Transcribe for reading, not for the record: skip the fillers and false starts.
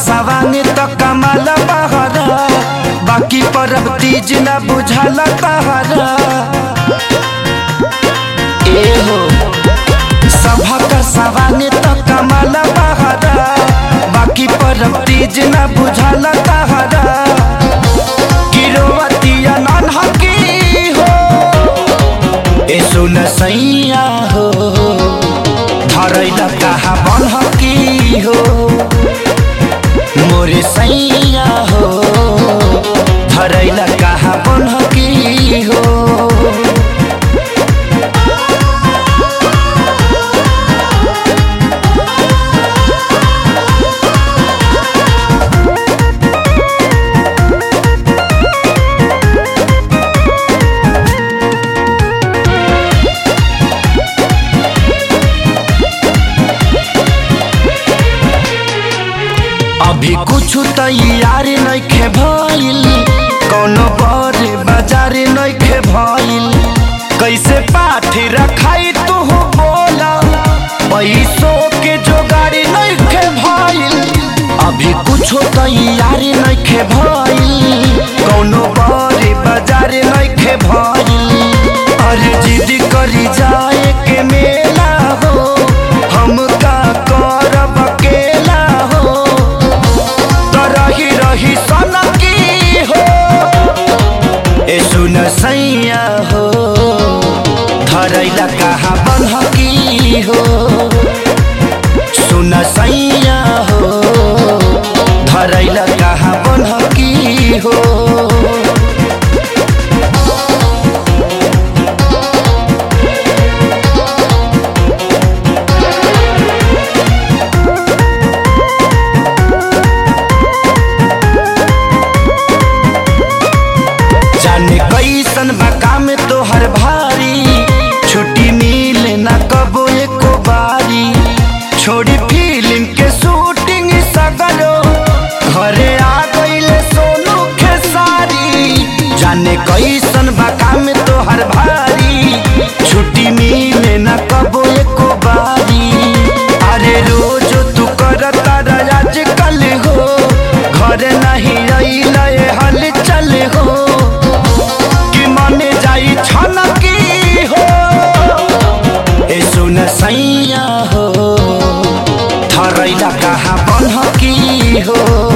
सवांग तो कमाल बहरा, बाकी परब तीज न बुझाला तहरा। ए हो सभा का सवांग तो कमाल बहरा, बाकी परब तीज न बुझाला तहरा। गिरोवतिया नन्हा की हो ए सुन सैया हो, धरैला कहा बनहकी हो मोरे सैया हो, धरैला कहा बनहकी हो। अभी कुछ तैयार नइखे भइल, कौनो बड़े बाजार नइखे भइल। कैसे पाठी रखाई तू बोला, पैसों के जोगाड़ी नइखे भइल। अभी कुछ तैयार नइखे भइल, कौनो बड़े बाजार नइखे भइल। अरे जिद करी जाए के मेला हो, हम का करब अकेला हो। रही सनकी हो ए सुन सैया हो, धरैला कहा बनहकी हो। सुन सैया हो, धरैला कहा बनहकी हो। कैसन बा काम तोहर भारी, छुट्टी मिले ना कबो एको बारी। छोड़ी फिल्म के शूटिंग सगरो, घरे आ गईले सोनू खेसारी। जाने कैसन बा काम तोहर भारी, छुट्टी मिले ना कबो एको बारी। अरे रोज तू करता राज कल हो, घरे नहीं अइले हल चल हो। मने जाई छनकी हो ए सुन सैया हो, धरैला कहा बनहकी हो।